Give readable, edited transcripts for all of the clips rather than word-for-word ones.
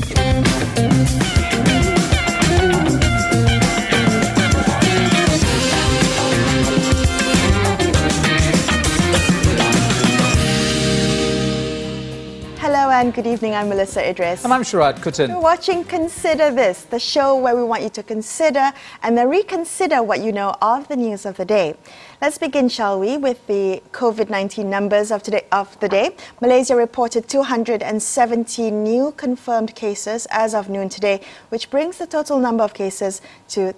And good evening, I'm Melissa Idris. And I'm Sharad Kuttan. You're watching Consider This, the show where we want you to consider and then reconsider what you know of the news of the day. Let's begin, shall we, with the COVID-19 numbers of the day. Malaysia reported 217 new confirmed cases as of noon today, which brings the total number of cases to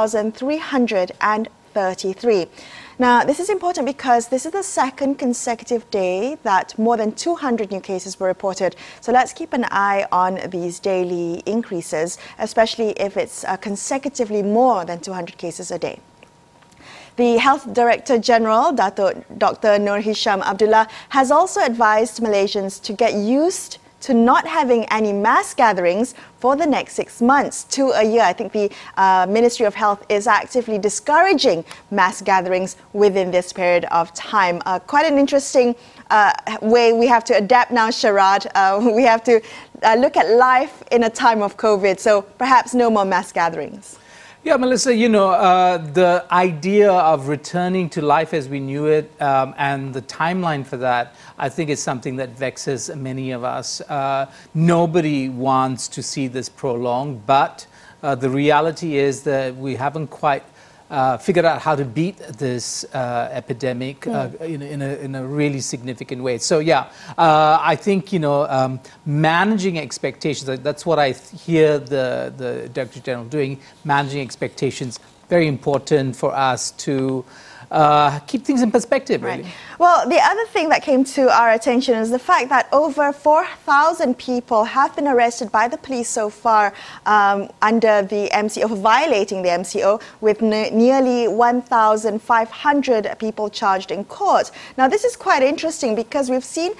3,333. Now, this is important because this is the second consecutive day that more than 200 new cases were reported. So let's keep an eye on these daily increases, especially if it's consecutively more than 200 cases a day. The Health Director General, Dr. Nur Hisham Abdullah, has also advised Malaysians to get used to not having any mass gatherings for the next 6 months to a year. I think the Ministry of Health is actively discouraging mass gatherings within this period of time. Quite an interesting way we have to adapt now, Sharad. We have to look at life in a time of COVID, so perhaps no more mass gatherings. Yeah, Melissa, you know, the idea of returning to life as we knew it and the timeline for that, I think is something that vexes many of us. Nobody wants to see this prolonged, but the reality is that we haven't quite figured out how to beat this epidemic in a really significant way. So yeah, I think, you know, managing expectations, that's what I hear the Director General doing, managing expectations, very important for us to keep things in perspective, really. Right. Well, the other thing that came to our attention is the fact that over 4,000 people have been arrested by the police so far under the MCO, for violating the MCO, with nearly 1,500 people charged in court. Now, this is quite interesting because we've seen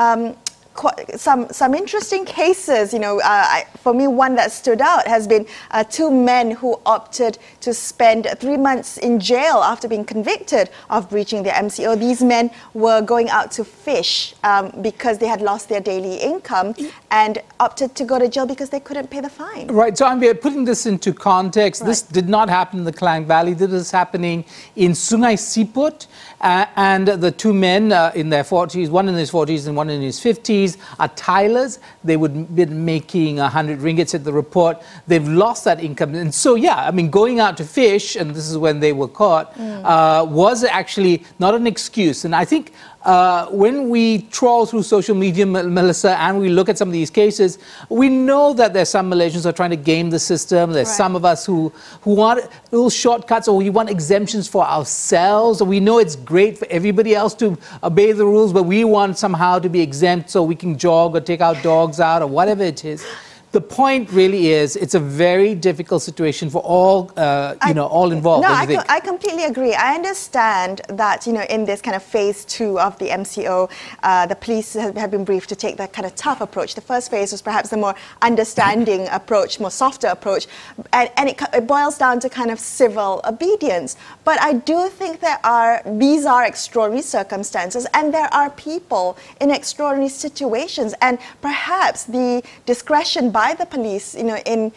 some interesting cases. You know, for me, one that stood out has been two men who opted to spend 3 months in jail after being convicted of breaching the MCO. These men were going out to fish because they had lost their daily income and opted to go to jail because they couldn't pay the fine. Right, so I'm putting this into context. Right. This did not happen in the Klang Valley. This is happening in Sungai Siput, and the two men in their 40s, one in his 40s and one in his 50s, are tilers. They would be making 100 ringgits at the report. They've lost that income. And so, yeah, I mean, going out to fish, and this is when they were caught, was actually not an excuse. And I think when we trawl through social media, Melissa, and we look at some of these cases, we know that there's some Malaysians who are trying to game the system. There's some of us who want little shortcuts, or we want exemptions for ourselves. Or we know it's great for everybody else to obey the rules, but we want somehow to be exempt so we can jog or take our dogs out or whatever it is. The point really is, it's a very difficult situation for all, all involved. No, I completely agree. I understand that, you know, in this kind of phase 2 of the MCO, the police have been briefed to take that kind of tough approach. The first phase was perhaps the more understanding approach, more softer approach, and it boils down to kind of civil obedience. But I do think these are extraordinary circumstances, and there are people in extraordinary situations, and perhaps the discretion by the police, you know, in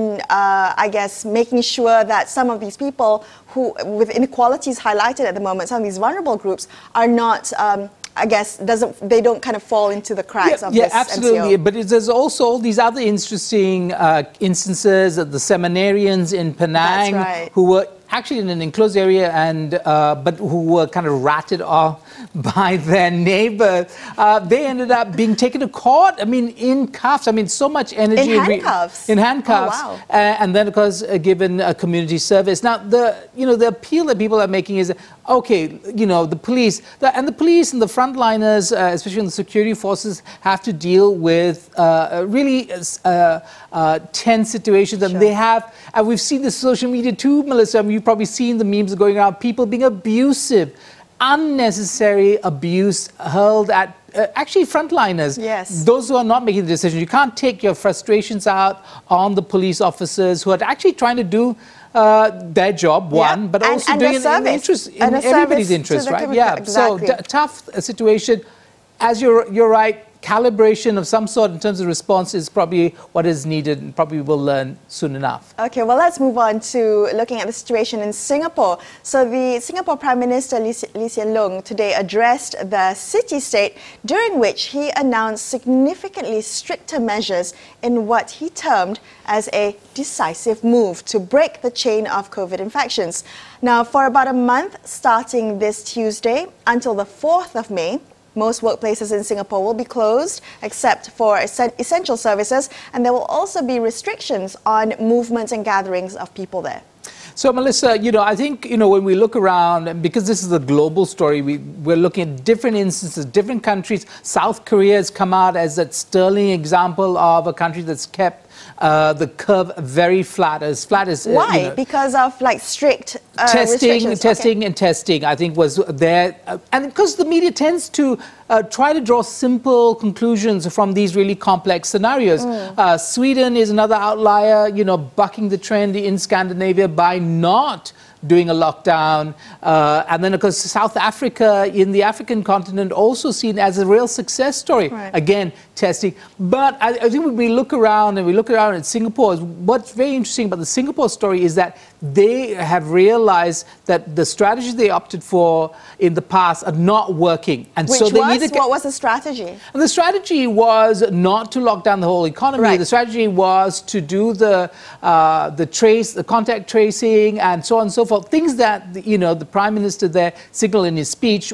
I guess making sure that some of these people who with inequalities highlighted at the moment, some of these vulnerable groups are not. I guess they don't kind of fall into the cracks of this MCO. Yeah, absolutely. But there's also all these other interesting instances of the seminarians in Penang who were actually in an enclosed area and but who were kind of ratted off by their neighbor. They ended up being taken to court. I mean, in cuffs. I mean, so much energy. In handcuffs. In handcuffs. Oh, wow. And then, of course, given a community service. Now, the appeal that people are making is, okay, you know, the police and the frontliners, especially in the security forces, have to deal with really tense situations, and they have. And we've seen this social media too, Melissa. I mean, you've probably seen the memes going around, people being abusive, unnecessary abuse hurled at actually frontliners. Yes. Those who are not making the decision. You can't take your frustrations out on the police officers who are actually trying to do their job, but also doing it in everybody's interest, right? Yeah. Exactly. So tough situation. As you're right, calibration of some sort in terms of response is probably what is needed and probably we'll learn soon enough. Okay, well, let's move on to looking at the situation in Singapore. So the Singapore Prime Minister Lee Hsien Loong today addressed the city-state, during which he announced significantly stricter measures in what he termed as a decisive move to break the chain of COVID infections. Now, for about a month, starting this Tuesday until the 4th of May, most workplaces in Singapore will be closed except for essential services, and there will also be restrictions on movements and gatherings of people there. So, Melissa, I think, when we look around, and because this is a global story, we're looking at different instances, different countries. South Korea has come out as that sterling example of a country that's kept the curve very flat, as Why? Because of strict testing, I think was there, and because the media tends to try to draw simple conclusions from these really complex scenarios. Sweden is another outlier, bucking the trend in Scandinavia by not doing a lockdown. And then, of course, South Africa in the African continent also seen as a real success story. Right. Again, testing. But I think when we look around at Singapore, what's very interesting about the Singapore story is that they have realized that the strategies they opted for in the past are not working. And so they need to... What was the strategy? And the strategy was not to lock down the whole economy. Right. The strategy was to do the contact tracing and so on and so forth. Things that, the Prime Minister there signaled in his speech,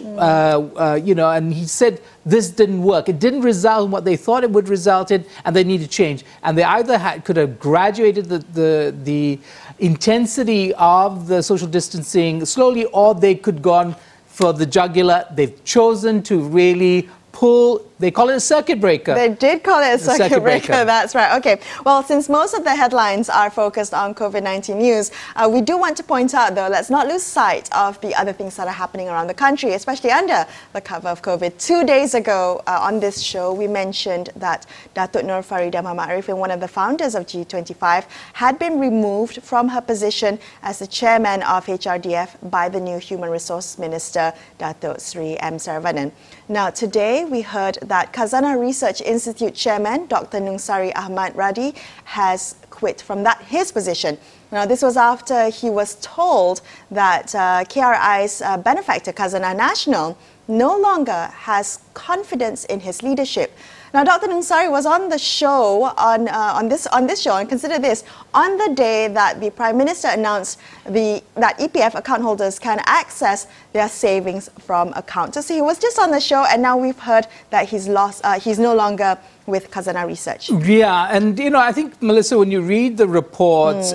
and he said this didn't work. It didn't result in what they thought it would result in, and they need to change. And they either could have graduated the intensity of the social distancing slowly, or they could go on for the jugular. They've chosen to really pull, they call it a circuit breaker. They did call it a circuit breaker, that's right. Okay, well, since most of the headlines are focused on COVID-19 news, we do want to point out, though, let's not lose sight of the other things that are happening around the country, especially under the cover of COVID. 2 days ago on this show, we mentioned that Datuk Nur Farida Muhammad Arifin, one of the founders of G25, had been removed from her position as the chairman of HRDF by the new Human Resources Minister, Datuk Sri M. Saravanan. Now, today we heard that Khazanah Research Institute chairman, Dr. Nungsari Ahmad Radi, has quit from his position. Now, this was after he was told that KRI's benefactor, Khazanah Nasional, no longer has confidence in his leadership. Now, Dr. Nungsari was on the show, on this show, and consider this, on the day that the Prime Minister announced that EPF account holders can access their savings from accounts. So he was just on the show, and now we've heard that he's no longer with Khazanah Research. Yeah, and I think, Melissa, when you read the reports,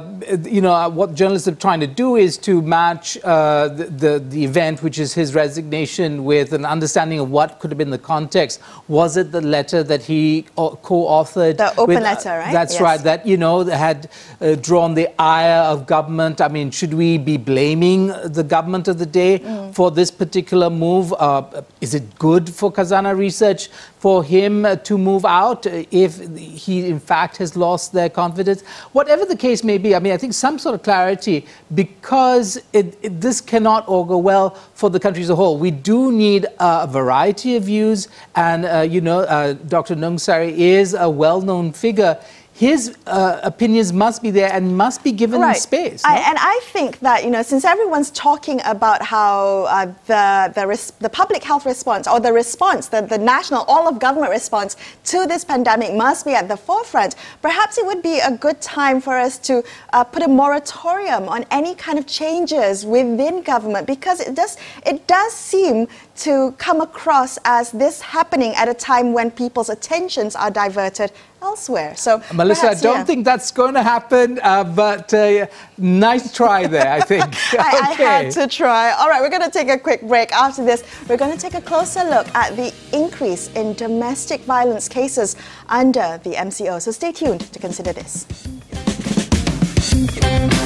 what journalists are trying to do is to match the event, which is his resignation, with an understanding of what could have been the context. Was it the letter that he co-authored? The open letter, right? That's yes. right, that, had drawn the ire of government. I mean, should we be blaming the government of the day for this particular move? Is it good for Khazanah Research for him to move out if he in fact has lost their confidence? Whatever the case may be, I mean, I think some sort of clarity, because this cannot augur well for the country as a whole. We do need a variety of views, and Dr. Nungsari is a well-known figure. His opinions must be there and must be given space. No? And I think that, since everyone's talking about how the public health response, or the response, the national, all of government response to this pandemic must be at the forefront, perhaps it would be a good time for us to put a moratorium on any kind of changes within government, because it does seem to come across as this happening at a time when people's attentions are diverted elsewhere. So, Melissa, I don't think that's going to happen, but nice try there, I think. I had to try. All right, we're going to take a quick break. After this, we're going to take a closer look at the increase in domestic violence cases under the MCO. So stay tuned to consider this.